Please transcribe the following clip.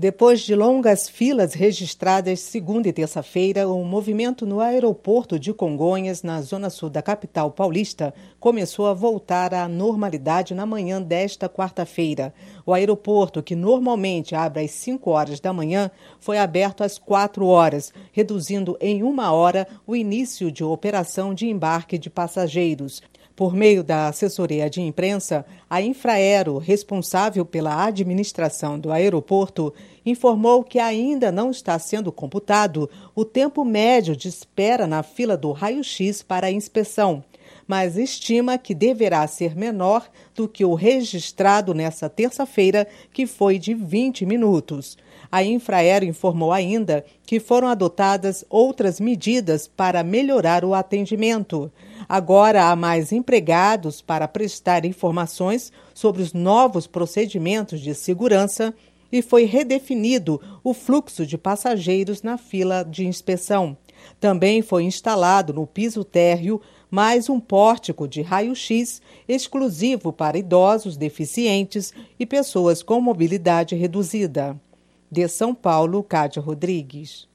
Depois de longas filas registradas segunda e terça-feira, o movimento no aeroporto de Congonhas, na zona sul da capital paulista, começou a voltar à normalidade na manhã desta quarta-feira. O aeroporto, que normalmente abre às 5 horas da manhã, foi aberto às 4 horas, reduzindo em 1 hora o início de operação de embarque de passageiros. Por meio da assessoria de imprensa, a Infraero, responsável pela administração do aeroporto, informou que ainda não está sendo computado o tempo médio de espera na fila do raio-x para a inspeção, mas estima que deverá ser menor do que o registrado nesta terça-feira, que foi de 20 minutos. A Infraero informou ainda que foram adotadas outras medidas para melhorar o atendimento. Agora há mais empregados para prestar informações sobre os novos procedimentos de segurança e foi redefinido o fluxo de passageiros na fila de inspeção. Também foi instalado no piso térreo mais um pórtico de raio-x exclusivo para idosos, deficientes e pessoas com mobilidade reduzida. De São Paulo, Cátia Rodrigues.